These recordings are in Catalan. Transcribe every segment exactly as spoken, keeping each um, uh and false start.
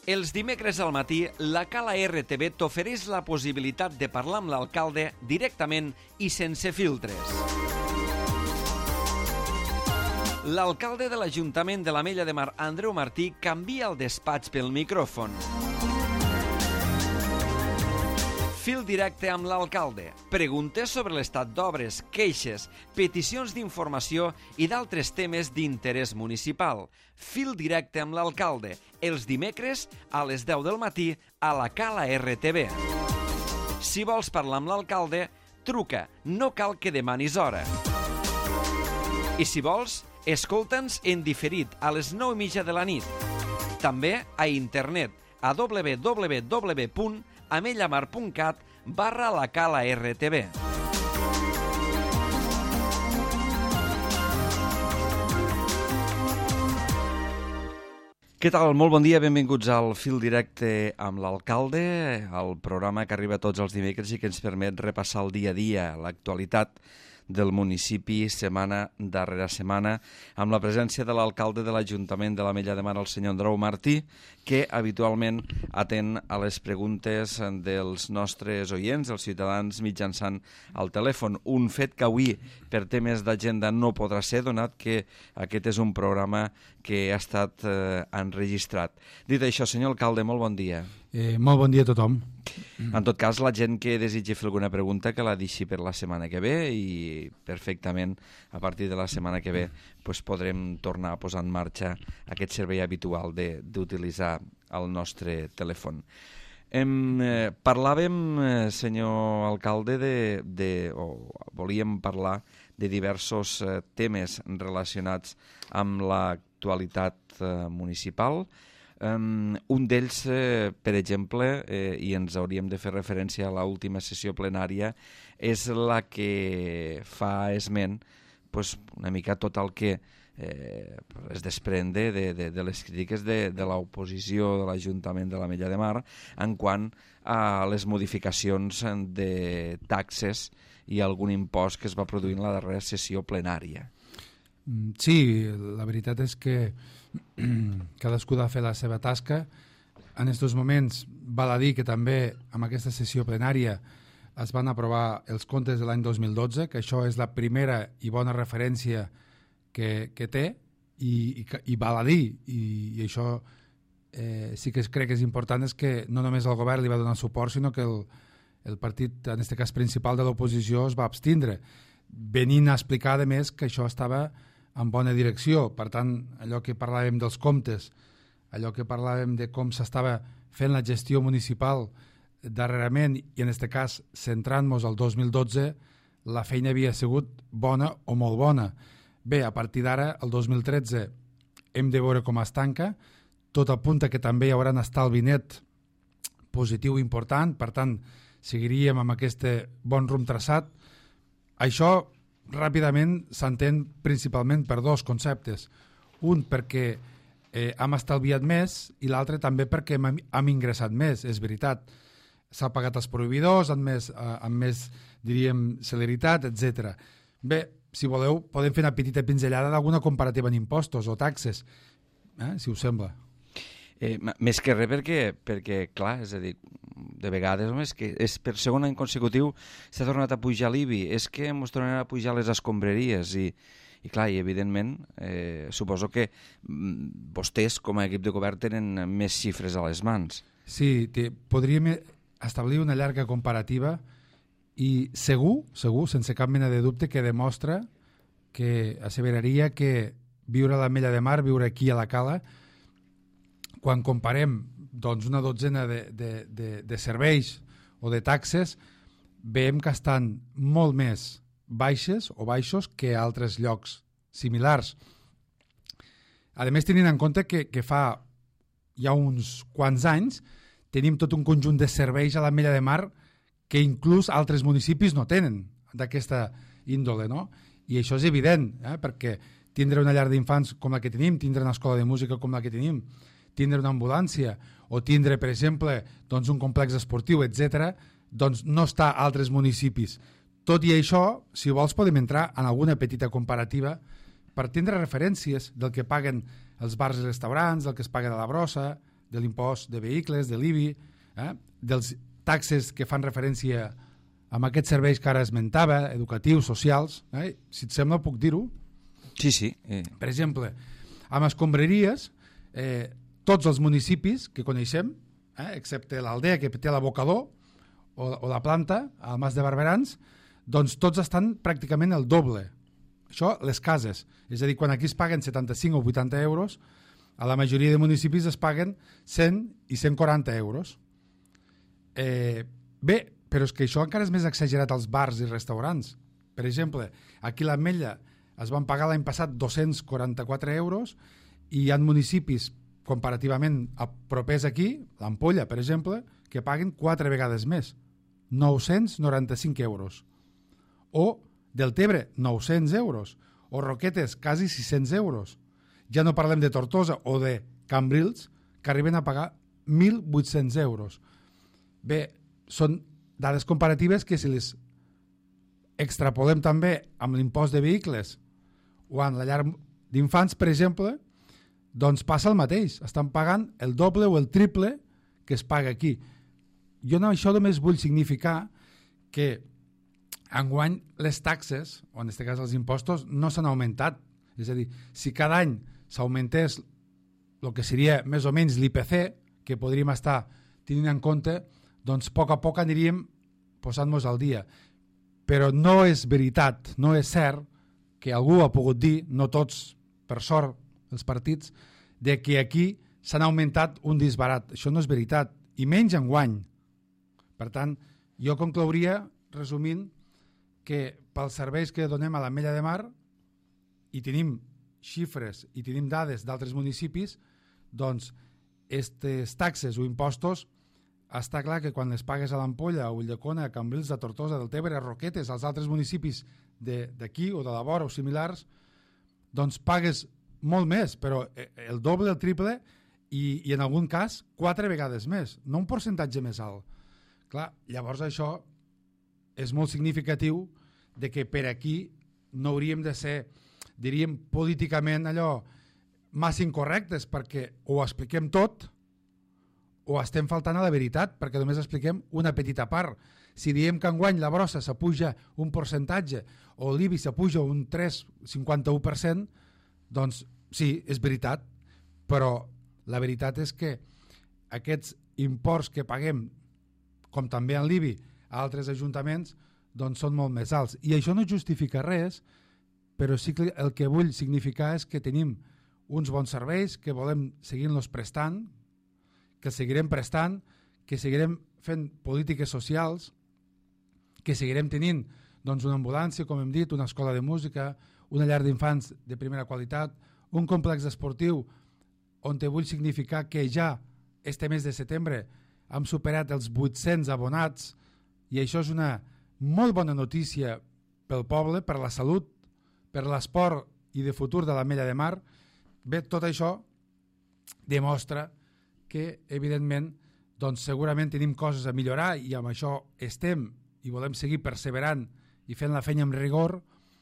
Els dimecres al matí, la Cala R T V t'ofereix la possibilitat de parlar amb l'alcalde directament i sense filtres. L'alcalde de l'Ajuntament de l'Ametlla de Mar, Andreu Martí, canvia el despatx pel micròfon. Fil directe amb l'alcalde, preguntes sobre l'estat d'obres, queixes, peticions d'informació i d'altres temes d'interès municipal. Fil directe amb l'alcalde, els dimecres a les deu del matí a la Cala R T V. Si vols parlar amb l'alcalde, truca, no cal que demanis hora. I si vols, escolta'ns en diferit a les nou i mitja de la nit. També a internet a w w w punt amellamar punt cat barra la Cala R T V. Què tal? Molt bon dia, benvinguts al Fil Directe amb l'alcalde, el programa que arriba tots els dimecres i que ens permet repassar el dia a dia, l'actualitat del municipi setmana darrere setmana, amb la presència de l'alcalde de l'Ajuntament de l'Ametlla de Mar, el senyor Andreu Martí, que habitualment atén a les preguntes dels nostres oients, els ciutadans, mitjançant el telèfon. Un fet que avui, per temes d'agenda, no podrà ser, donat que aquest és un programa que ha estat eh, enregistrat. Dit això, senyor alcalde, molt bon dia. Eh, molt bon dia a tothom. En tot cas, la gent que desitgi fer alguna pregunta que la deixi per la setmana que ve i perfectament a partir de la setmana que ve pues, podrem tornar a posar en marxa aquest servei habitual d'utilitzar el nostre telèfon. Em, eh, parlàvem, eh, senyor alcalde, de, de, o volíem parlar de diversos eh, temes relacionats amb l'actualitat eh, municipal. Um, un d'ells, eh, per exemple, eh, i ens hauríem de fer referència a l'última sessió plenària, és la que fa esment pues, una mica tot el que eh, es desprende de, de, de les crítiques de, de l'oposició de l'Ajuntament de l'Ametlla de Mar en quant a les modificacions de taxes i algun impost que es va produir en la darrera sessió plenària. Sí, la veritat és que cadascú ha de fer la seva tasca. En aquests moments val a dir que també amb aquesta sessió plenària es van aprovar els comptes de l'any dos mil dotze, que això és la primera i bona referència que, que té i, i, i val a dir, i, i això eh, sí que crec que és important, és que no només el govern li va donar suport, sinó que el, el partit, en aquest cas principal de l'oposició, es va abstindre, venint a explicar a més que això estava en bona direcció. Per tant, allò que parlàvem dels comptes, allò que parlàvem de com s'estava fent la gestió municipal darrerament, i en aquest cas centrant-nos al dos mil dotze, la feina havia sigut bona o molt bona. Bé, a partir d'ara, el dos mil tretze, hem de veure com es tanca. Tot apunta que també hi haurà un estalvi net positiu important, per tant, seguiríem amb aquest bon rumb traçat. Això ràpidament s'entén principalment per dos conceptes. Un perquè eh, hem estalviat més i l'altre també perquè hem, hem ingressat més, és veritat. S'ha pagat els proveïdors amb més, eh, amb més diríem, celeritat, etcètera. Bé, si voleu, podem fer una petita pinzellada d'alguna comparativa en impostos o taxes, eh, si us sembla. Eh, més que res perquè, perquè, clar, és a dir, de vegades home, és que és per segon any consecutiu s'ha tornat a pujar l'I B I, és que ens tornaran a pujar les escombraries i, i clar, i evidentment eh, suposo que mm, vostès com a equip de govern tenen més xifres a les mans. Sí, te, podríem establir una llarga comparativa i segur, segur, sense cap mena de dubte, que demostra, que asseveraria que viure a l'Ametlla de Mar, viure aquí a la Cala, quan comparem doncs, una dotzena de, de, de, de serveis o de taxes, veiem que estan molt més baixes o baixos que altres llocs similars. A més, tenint en compte que, que fa ja uns quants anys tenim tot un conjunt de serveis a l'Ametlla de Mar que inclús altres municipis no tenen d'aquesta índole, no? I això és evident, eh? Perquè tindre una llar d'infants com la que tenim, tindre una escola de música com la que tenim, tindre una ambulància o tindre, per exemple, doncs un complex esportiu, etcètera, doncs no està a altres municipis. Tot i això, si vols, podem entrar en alguna petita comparativa per tindre referències del que paguen els bars i restaurants, del que es paga de la brossa, de l'impost de vehicles, de l'I B I, eh? dels taxes que fan referència a aquests serveis que ara esmentava, educatius, socials. Eh? Si et sembla, puc dir-ho? Sí, sí. Eh. Per exemple, amb escombraries, eh, tots els municipis que coneixem, eh, excepte l'aldea que té l'abocador o, o la planta, al Mas de Barberans, doncs tots estan pràcticament el doble. Això, les cases. És a dir, quan aquí es paguen setanta-cinc o vuitanta euros, a la majoria de municipis es paguen cent i cent quaranta euros. Eh, bé, però és que això encara és més exagerat als bars i restaurants. Per exemple, aquí a l'Ametlla es van pagar l'any passat dos-cents quaranta-quatre euros i hi ha municipis comparativament propers aquí, l'Ampolla, per exemple, que paguen quatre vegades més, nou-cents noranta-cinc euros. O Deltebre, nou-cents euros. O Roquetes, quasi sis-cents euros. Ja no parlem de Tortosa o de Cambrils, que arriben a pagar mil vuit-cents euros. Bé, són dades comparatives que si les extrapolem també amb l'impost de vehicles o en la llar d'infants, per exemple, doncs passa el mateix. Estan pagant el doble o el triple que es paga aquí. Jo no, això només vull significar que enguany les taxes, o en aquest cas els impostos, no s'han augmentat. És a dir, si cada any s'augmentés el que seria més o menys l'I P C, que podríem estar tenint en compte, doncs a poc a poc aniríem posant-nos al dia. Però no és veritat, no és cert que algú ha pogut dir, no tots, per sort, els partits, de que aquí s'han augmentat un disbarat. Això no és veritat, i menys enguany. Per tant, jo conclouria, resumint, que pels serveis que donem a l'Ametlla de Mar i tenim xifres i tenim dades d'altres municipis, doncs aquestes taxes o impostos està clar que quan les pagues a l'Ampolla, a Ulldecona, a Cambrils, a Tortosa, a Deltebre, a Roquetes, als altres municipis d'aquí o de la vora o similars, doncs pagues molt més, però el doble, el triple i, i en algun cas quatre vegades més, no un percentatge més alt. Clar, llavors això és molt significatiu de que per aquí no hauríem de ser, diríem, políticament allò massa incorrectes, perquè o expliquem tot o estem faltant a la veritat, perquè només expliquem una petita part. Si diem que enguany la brossa s'apuja un percentatge o l'I B I s'apuja un tres coma cinquanta-u per cent, doncs sí, és veritat, però la veritat és que aquests imports que paguem, com també en l'I B I, a altres ajuntaments, doncs són molt més alts. I això no justifica res, però sí que el que vull significar és que tenim uns bons serveis, que volem seguir-los prestant, que seguirem prestant, que seguirem fent polítiques socials, que seguirem tenint doncs, una ambulància, com hem dit, una escola de música, una llar d'infants de primera qualitat, un complex esportiu on te vull significar que ja este mes de setembre hem superat els vuit-cents abonats i això és una molt bona notícia pel poble, per la salut, per l'esport i de futur de l'Ametlla de Mar. Bé, tot això demostra que, evidentment, doncs segurament tenim coses a millorar i amb això estem i volem seguir perseverant i fent la feina amb rigor,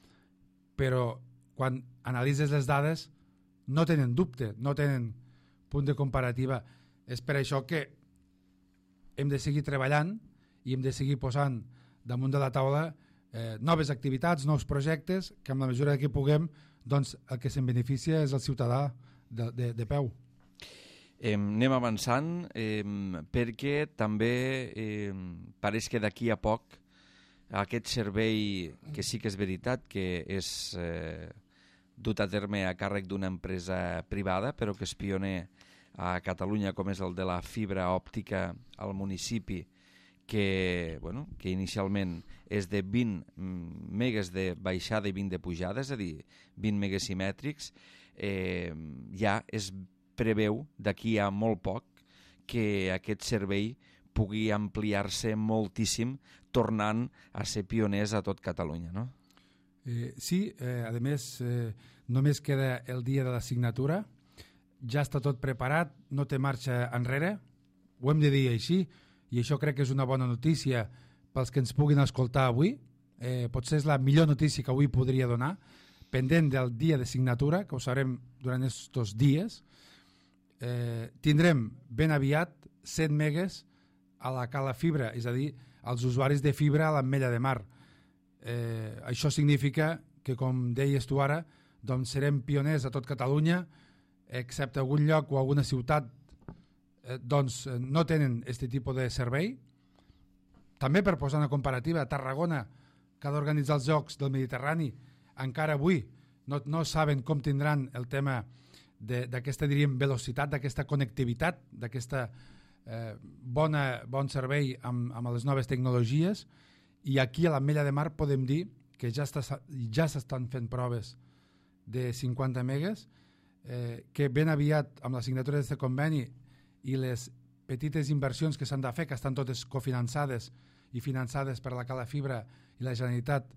però quan analitzes les dades no tenen dubte, no tenen punt de comparativa. És per això que hem de seguir treballant i hem de seguir posant damunt de la taula eh, noves activitats, nous projectes, que amb la mesura que puguem, doncs el que se'n beneficia és el ciutadà de, de, de peu. Eh, anem avançant eh, perquè també eh, pareix que d'aquí a poc aquest servei, que sí que és veritat que és eh, dut a terme a càrrec d'una empresa privada, però que és pioner a Catalunya, com és el de la fibra òptica al municipi, que, bueno, que inicialment és de vint megas de baixada i vint de pujada, és a dir, vint megas simètrics, eh, ja es preveu d'aquí a molt poc que aquest servei pugui ampliar-se moltíssim, tornant a ser pioners a tot Catalunya, no? Eh, sí, eh, a més, eh, només queda el dia de la signatura, ja està tot preparat, no té marxa enrere, ho hem de dir així, i això crec que és una bona notícia pels que ens puguin escoltar avui. Eh, potser és la millor notícia que avui podria donar, pendent del dia de signatura, que ho sabrem durant aquests dies. eh, tindrem ben aviat cent megues a la cala fibra, és a dir, als usuaris de fibra a l'Ametlla de Mar. Eh, això significa que, com deies tu ara, doncs serem pioners a tot Catalunya, excepte algun lloc o alguna ciutat eh, doncs no tenen aquest tipus de servei. També, per posar una comparativa, Tarragona, que ha d'organitzar els Jocs del Mediterrani, encara avui no, no saben com tindran el tema d'aquesta, diríem, velocitat, d'aquesta connectivitat, d'aquesta eh, bona, bon servei amb, amb les noves tecnologies, i aquí a l'Ametlla de Mar podem dir que ja està, ja s'estan fent proves de cinquanta megues, eh, que ben aviat amb la signatura d'aquest conveni i les petites inversions que s'han de fer, que estan totes cofinançades i finançades per la Cala Fibra i la Generalitat,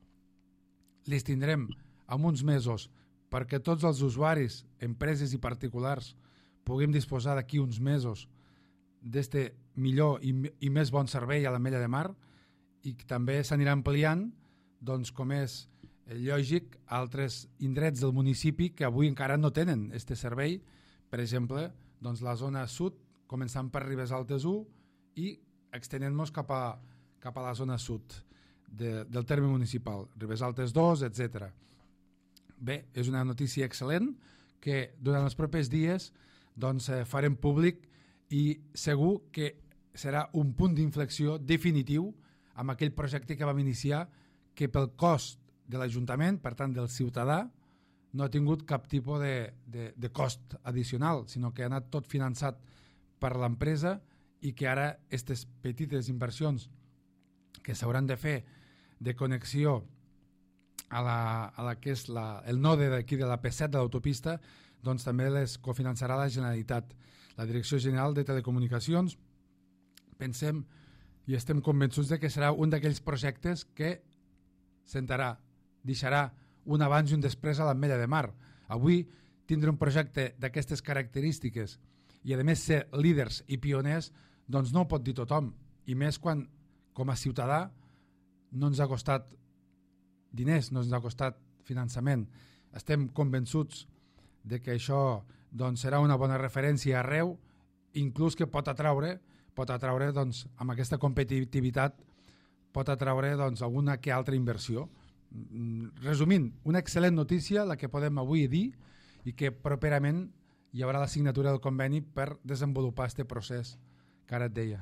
les tindrem en uns mesos perquè tots els usuaris, empreses i particulars, puguem disposar d'aquí uns mesos d'este millor i, i més bon servei a l'Ametlla de Mar, i també s'anirà ampliant, doncs, com és lògic, altres indrets del municipi que avui encara no tenen este servei. Per exemple, doncs, la zona sud, començant per Ribes Altes u i extenent-nos cap a, cap a la zona sud de, del terme municipal, Ribes Altes dos, etcètera. Bé, és una notícia excel·lent que durant els propers dies doncs, eh, farem públic, i segur que serà un punt d'inflexió definitiu amb aquell projecte que vam iniciar, que pel cost de l'Ajuntament, per tant del ciutadà, no ha tingut cap tipus de, de, de cost addicional, sinó que ha anat tot finançat per l'empresa, i que ara aquestes petites inversions que s'hauran de fer de connexió a la, a la que és la, el node d'aquí de la P set de l'autopista, doncs també les cofinançarà la Generalitat. La Direcció General de Telecomunicacions, pensem i estem convençuts de que serà un d'aquells projectes que sentarà, deixarà un abans i un després a l'Ametlla de Mar. Avui tindre un projecte d'aquestes característiques i a més ser líders i pioners, doncs no ho pot dir tothom, i més quan com a ciutadà no ens ha costat diners, no ens ha costat finançament. Estem convençuts de que això doncs, serà una bona referència arreu, inclús que pot atraure, pot atraure doncs, amb aquesta competitivitat, pot atraure doncs, alguna que altra inversió. Resumint, una excel·lent notícia la que podem avui dir, i que properament hi haurà la signatura del conveni per desenvolupar aquest procés que ara et deia.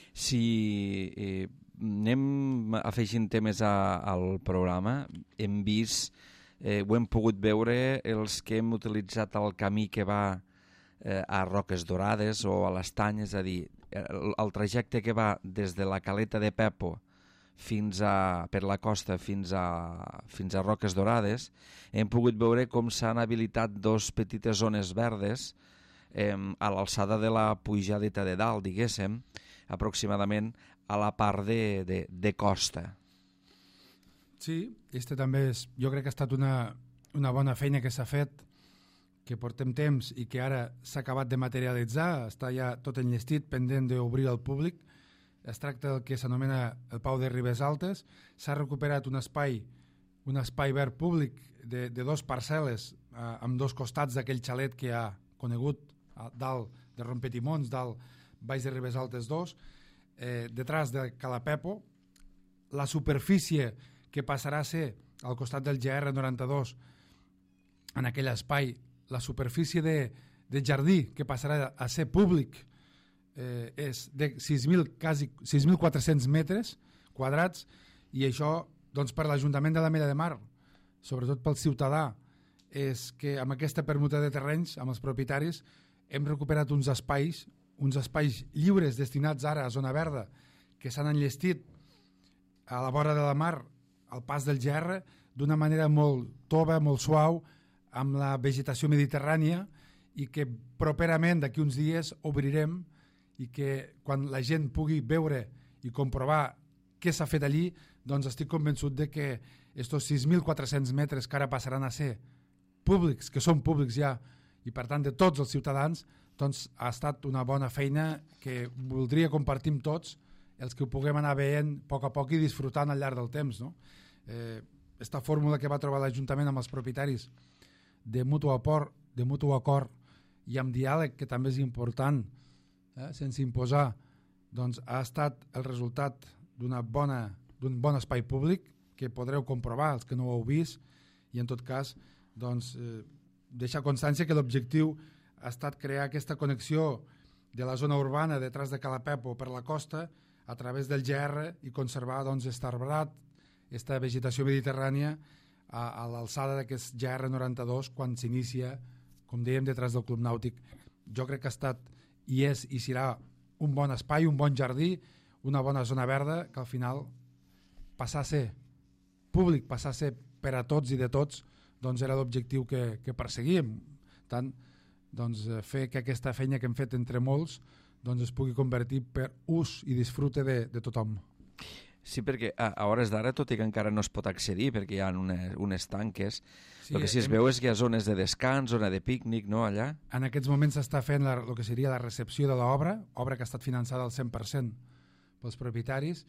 Si eh, anem afegint temes a, al programa, hem vist, eh, ho hem pogut veure, els que hem utilitzat el camí que va eh, a Roques Dorades o a l'Estany, és a dir, el, el trajecte que va des de la Caleta de Pepo fins a, per la costa fins a, fins a Roques Dorades, hem pogut veure com s'han habilitat dos petites zones verdes eh, a l'alçada de la pujadeta de dalt, diguéssim, aproximadament a la part de, de, de costa. Sí, este també és, jo crec que ha estat una, una bona feina que s'ha fet, que portem temps i que ara s'ha acabat de materialitzar, està ja tot enllestit, pendent d'obrir al públic. Es tracta del que s'anomena el Pau de Ribes Altes. S'ha recuperat un espai, un espai verd públic de, de dos parcel·les eh, amb dos costats d'aquell xalet que ha conegut a dalt de Rompetimons, dalt baix de Ribes Altes dos, eh, detrás de Calapepo. La superfície que passarà a ser al costat del G R noranta-dos en aquell espai, la superfície de, de jardí que passarà a ser públic, eh, és de sis mil, quasi sis mil quatre-cents metres quadrats, i això doncs, per l'Ajuntament de l'Ametlla de Mar, sobretot pel ciutadà, és que amb aquesta permuta de terrenys, amb els propietaris, hem recuperat uns espais, uns espais lliures destinats ara a zona verda, que s'han enllestit a la vora de la mar, al pas del G R, d'una manera molt tova, molt suau, amb la vegetació mediterrània, i que properament d'aquí uns dies obrirem, i que quan la gent pugui veure i comprovar què s'ha fet allí, doncs estic convençut de que estos sis mil quatre-cents metres que ara passaran a ser públics, que són públics ja, i per tant de tots els ciutadans, doncs ha estat una bona feina que voldria compartir amb tots, els que ho puguem anar veient a poc a poc i disfrutant al llarg del temps. No? Eh, esta fórmula que va trobar l'Ajuntament amb els propietaris de mutu acord, de mutu acord i amb diàleg, que també és important, eh, sense imposar, doncs ha estat el resultat d'una bona, d'un bon espai públic que podreu comprovar els que no ho heu vist, i en tot cas doncs, eh, deixar constància que l'objectiu ha estat crear aquesta connexió de la zona urbana detrás de Calapepo per la costa a través del G R i conservar doncs, este arbrat, aquesta vegetació mediterrània a, a l'alçada d'aquest G R noranta dos quan s'inicia, com dèiem, detrás del Club Nàutic. Jo crec que ha estat i és i serà un bon espai, un bon jardí, una bona zona verda que al final passar a ser públic, passar a ser per a tots i de tots, doncs era l'objectiu que, que perseguíem. Tant, doncs, fer que aquesta feina que hem fet entre molts doncs, es pugui convertir per ús i disfrute de, de tothom. Sí, perquè a, a hores d'ara, tot i que encara no es pot accedir perquè hi ha unes, unes tanques, sí, el que sí es hem... veu és que hi ha zones de descans, zona de pícnic, no, allà? En aquests moments s'està fent la, el que seria la recepció de l'obra, obra que ha estat finançada al cent per cent pels propietaris,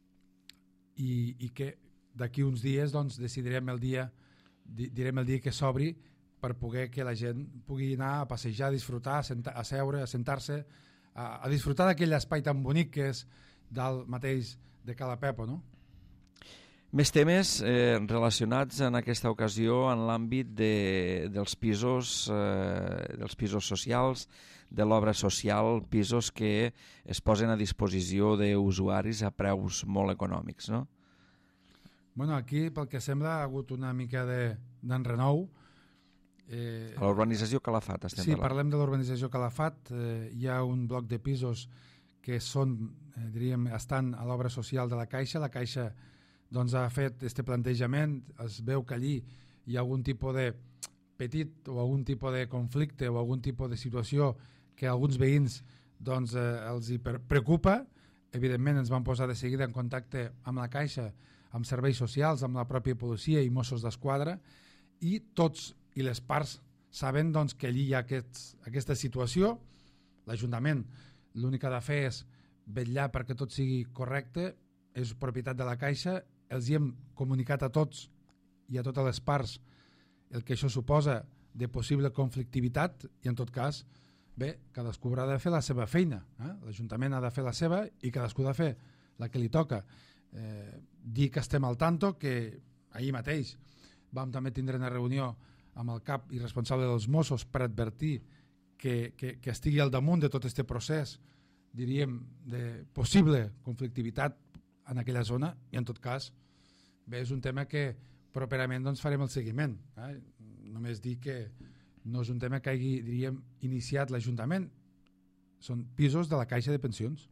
i, i que d'aquí uns dies doncs, decidirem el dia, di, direm el dia que s'obri per poder que la gent pugui anar a passejar, a disfrutar, a, senta, a seure, a sentar-se, a, a disfrutar d'aquell espai tan bonic que és dalt mateix de Calapepo, no? Més temes eh, relacionats en aquesta ocasió en l'àmbit de, dels pisos eh, dels pisos socials, de l'obra social, pisos que es posen a disposició d'usuaris a preus molt econòmics, no? Bueno, aquí, pel que sembla, ha hagut una mica d'enrenou. Eh, a l'urbanització Calafat estem sí, parlant. Sí, parlem de l'urbanització Calafat. Eh, hi ha un bloc de pisos que són, eh, diríem, estan a l'obra social de la Caixa. La Caixa doncs, ha fet este plantejament, es veu que allí hi ha algun tipus de petit o algun tipus de conflicte o algun tipus de situació que alguns veïns doncs, eh, els hi preocupa. Evidentment ens vam posar de seguida en contacte amb la Caixa, amb serveis socials, amb la pròpia policia i Mossos d'Esquadra, i tots i les parts saben doncs, que allí hi ha aquests, aquesta situació. L'Ajuntament l'únic que ha de fer és vetllar perquè tot sigui correcte, és propietat de la Caixa, els hi hem comunicat a tots i a totes les parts el que això suposa de possible conflictivitat i en tot cas, bé, cadascú haurà de fer la seva feina, eh? L'Ajuntament ha de fer la seva i cadascú ha de fer la que li toca. Eh, dir que estem al tanto, que ahir mateix vam també tindre una reunió amb el cap i responsable dels Mossos per advertir Que, que, que estigui al damunt de tot aquest procés, diríem, de possible conflictivitat en aquella zona, i en tot cas, bé, és un tema que properament doncs, farem el seguiment. Eh? Només dir que no és un tema que hagi, diríem, iniciat l'Ajuntament, són pisos de la Caixa de Pensions.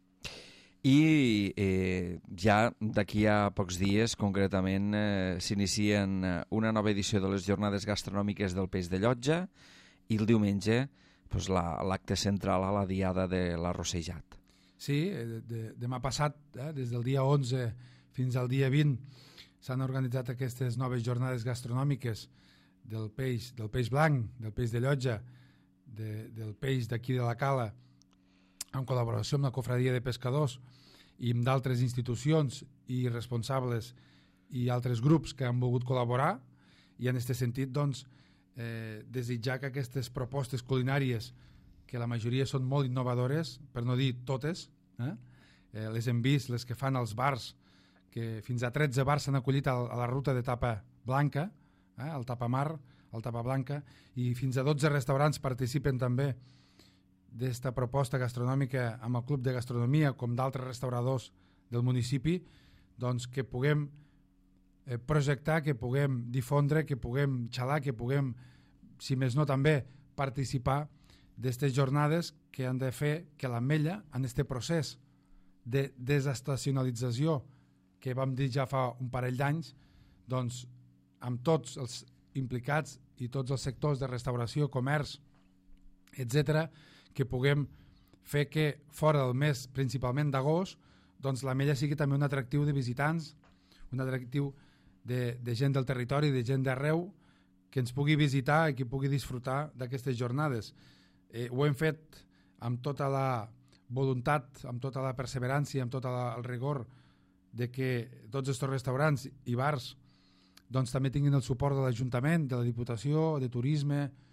I eh, ja d'aquí a pocs dies, concretament, eh, s'inicien una nova edició de les jornades gastronòmiques del Peix de Llotja, i el diumenge doncs, l'acte la, central a la diada de l'Arrossejat. Sí, de, de, demà passat, eh, des del dia onze fins al dia vint, s'han organitzat aquestes noves jornades gastronòmiques del peix, del peix blanc, del peix de Llotja, de, del peix d'aquí de la Cala, en col·laboració amb la Cofradia de Pescadors i amb d'altres institucions i responsables i altres grups que han volgut col·laborar, i en aquest sentit, doncs, Eh, desitjar que aquestes propostes culinàries, que la majoria són molt innovadores, per no dir totes, eh? Eh, les hem vist, les que fan als bars, que fins a tretze bars s'han acollit a, a la ruta de tapa blanca, eh? el tapamar, el tapa blanca, i fins a dotze restaurants participen també d'esta proposta gastronòmica amb el Club de Gastronomia, com d'altres restauradors del municipi, doncs que puguem Eh, projectar, que puguem difondre, que puguem xalar, que puguem, si més no també, participar d'aquestes jornades que han de fer que l'Ametlla, en aquest procés de desestacionalització que vam dir ja fa un parell d'anys, doncs amb tots els implicats i tots els sectors de restauració, comerç, etcètera, que puguem fer que fora del mes, principalment d'agost, doncs l'Ametlla sigui també un atractiu de visitants, un atractiu De, de gent del territori, de gent d'arreu, que ens pugui visitar i que pugui disfrutar d'aquestes jornades. Eh, ho hem fet amb tota la voluntat, amb tota la perseverància, amb tot la, el rigor de que tots aquests restaurants i bars doncs, també tinguin el suport de l'Ajuntament, de la Diputació, de Turisme,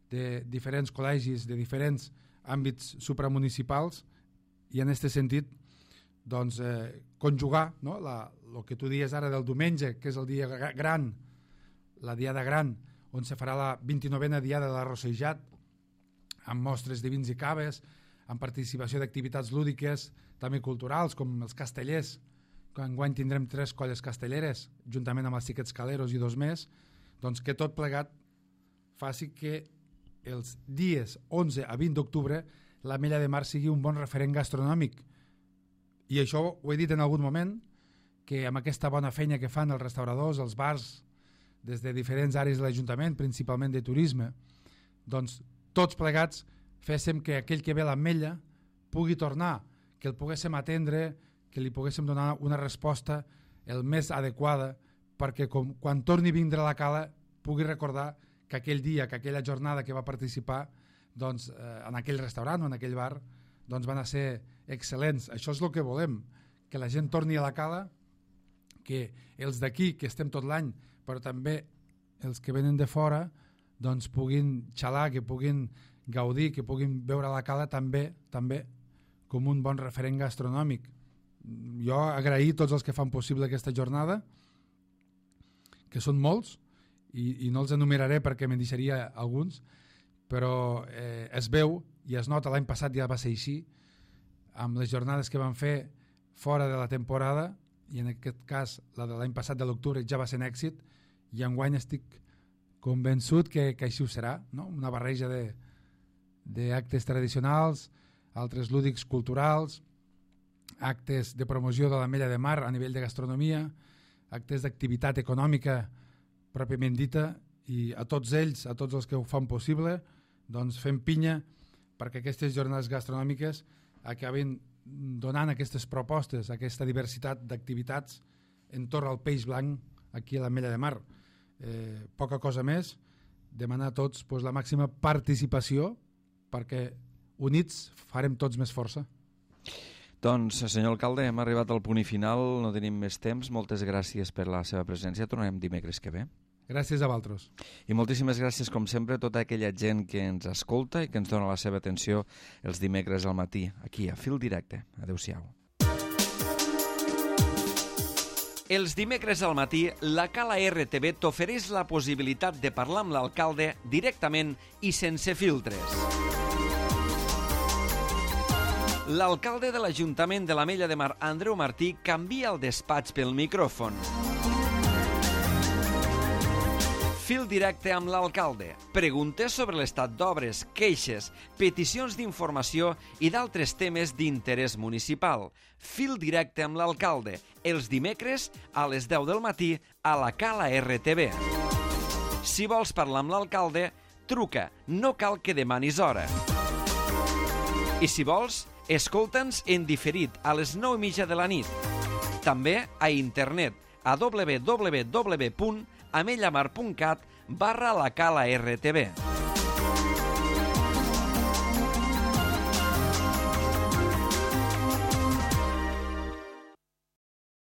de diferents col·legis, de diferents àmbits supramunicipals, i en aquest sentit doncs, eh, conjugar, no? La, el que tu dies ara del diumenge, que és el dia gran, la diada gran, on se farà la vint-i-novena diada de l'Arrossejat, amb mostres de vins i caves, amb participació d'activitats lúdiques, també culturals, com els castellers, que enguany tindrem tres colles castelleres, juntament amb els xiquets caleros i dos més, doncs que tot plegat faci que els dies onze a vint d'octubre l'Ametlla de Mar sigui un bon referent gastronòmic. I això ho he dit en algun moment, que amb aquesta bona feina que fan els restauradors, els bars, des de diferents àrees de l'Ajuntament, principalment de turisme, doncs tots plegats féssim que aquell que ve a l'Ametlla pugui tornar, que el poguéssim atendre, que li poguéssim donar una resposta el més adequada, perquè com, quan torni a vindre a la cala pugui recordar que aquell dia, que aquella jornada que va participar doncs, eh, en aquell restaurant o en aquell bar doncs van a ser excel·lents. Això és el que volem, que la gent torni a la cala, que els d'aquí, que estem tot l'any, però també els que venen de fora, doncs puguin xalar, que puguin gaudir, que puguin veure la cala també també com un bon referent gastronòmic. Jo agrair tots els que fan possible aquesta jornada, que són molts, i, i no els enumeraré perquè me'n deixaria alguns, però eh, es veu i es nota, l'any passat ja va ser així, amb les jornades que van fer fora de la temporada, i en aquest cas la de l'any passat de l'octubre ja va ser un èxit, i enguany estic convençut que, que així ho serà, no? Una barreja de d'actes tradicionals, altres lúdics culturals, actes de promoció de l'Ametlla de Mar a nivell de gastronomia, actes d'activitat econòmica pròpiament dita, i a tots ells, a tots els que ho fan possible, doncs fem pinya perquè aquestes jornades gastronòmiques acabin donant aquestes propostes, aquesta diversitat d'activitats entorn al peix blanc aquí a l'Ametlla de Mar. Eh, poca cosa més, demanar a tots pues, la màxima participació perquè units farem tots més força. Doncs, senyor alcalde, hem arribat al punt i final, no tenim més temps. Moltes gràcies per la seva presència. Tornarem dimecres que ve. Gràcies a vosaltres. I moltíssimes gràcies, com sempre, a tota aquella gent que ens escolta i que ens dona la seva atenció els dimecres al matí, aquí a Fil Directe. Adéu-siau. Els dimecres al matí, la Cala R T V t'ofereix la possibilitat de parlar amb l'alcalde directament i sense filtres. L'alcalde de l'Ajuntament de l'Ametlla de Mar, Andreu Martí, canvia el despatx pel micròfon. Fil directe amb l'alcalde. Preguntes sobre l'estat d'obres, queixes, peticions d'informació i d'altres temes d'interès municipal. Fil directe amb l'alcalde. Els dimecres a les deu del matí a la Cala R T V. Si vols parlar amb l'alcalde, truca. No cal que demanis hora. I si vols, escolta'ns en diferit a les nou i mitja de la nit. També a internet a w w w punt ametlamar punt cat barra la Cala R T V.